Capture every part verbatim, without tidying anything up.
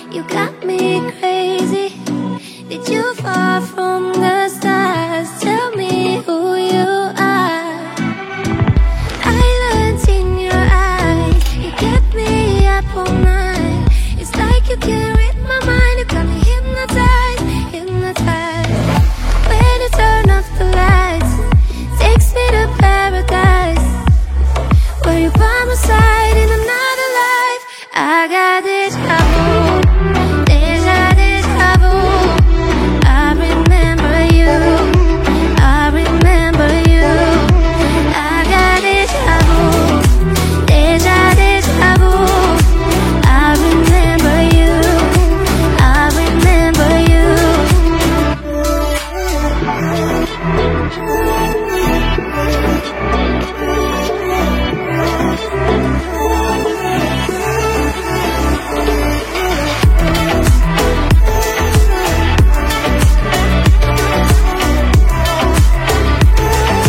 You got me crazy. Did you fall from the stars? Tell me who you are. Islands in your eyes, you get me up all night. It's like you can't read my mind. You got me hypnotized, hypnotized. When you turn off the lights, takes me to paradise, where you by my side in another life. I got this trouble.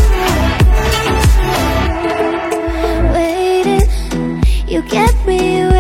You get me